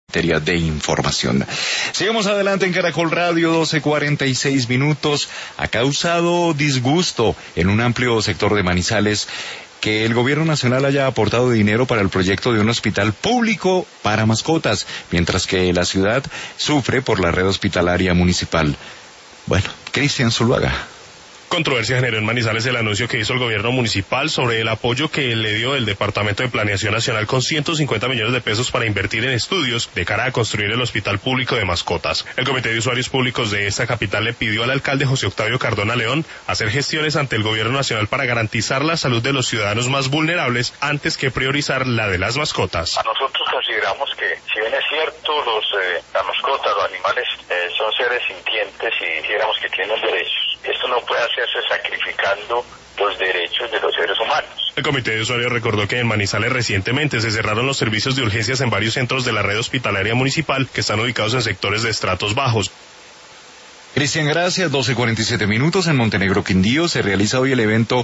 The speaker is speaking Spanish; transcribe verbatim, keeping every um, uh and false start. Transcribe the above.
materia de información. Sigamos adelante en Caracol Radio, doce cuarenta y seis minutos. Ha causado disgusto en un amplio sector de Manizales que el gobierno nacional haya aportado dinero para el proyecto de un hospital público para mascotas, mientras que la ciudad sufre por la red hospitalaria municipal. Bueno, Cristian Zuluaga. Controversia generó en Manizales el anuncio que hizo el gobierno municipal sobre el apoyo que le dio el Departamento de Planeación Nacional con ciento cincuenta millones de pesos para invertir en estudios de cara a construir el Hospital Público de Mascotas. El Comité de Usuarios Públicos de esta capital le pidió al alcalde José Octavio Cardona León hacer gestiones ante el gobierno nacional para garantizar la salud de los ciudadanos más vulnerables antes que priorizar la de las mascotas. Nosotros consideramos que, si bien es cierto, los, eh, las mascotas, los animales eh, son seres sintientes y dijéramos que tienen derechos, esto no puede hacerse sacrificando los derechos de los seres humanos. El Comité de Usuarios recordó que en Manizales recientemente se cerraron los servicios de urgencias en varios centros de la red hospitalaria municipal que están ubicados en sectores de estratos bajos. Cristian, gracias. doce cuarenta y siete minutos. En Montenegro, Quindío, se realiza hoy el evento